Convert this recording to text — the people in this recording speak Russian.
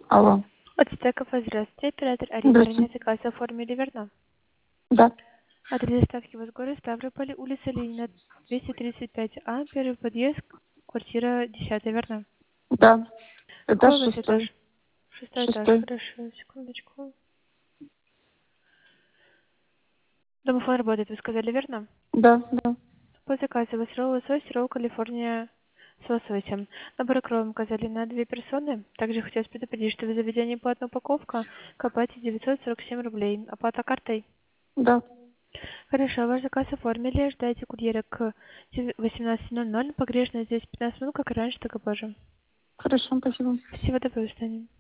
Алло. От Стеков, здравствуйте. Оператор Арина. Здравствуйте. Ранее заказ оформили, верно? Да. Адрес доставки в городе Ставрополь, улица Ленина, 235А, первый подъезд, квартира 10, верно? Да. Этаж Какой у вас этаж? шестой. Шестой этаж, Шестой. хорошо, секундочку. Домофон работает, вы сказали, верно? Да, да. По заказу вас ролл лосось, ролл Калифорния с лососем. Набор крови указали на 2 персоны. Также хотелось предупредить, что в заведении платная упаковка к оплате 947 рублей. Оплата картой. Да. Хорошо, ваш заказ оформили. Ждайте курьера к 18:00. Погрешно здесь 15 минут, как и раньше, так и позже. Хорошо, спасибо. Всего доброго, до свидания.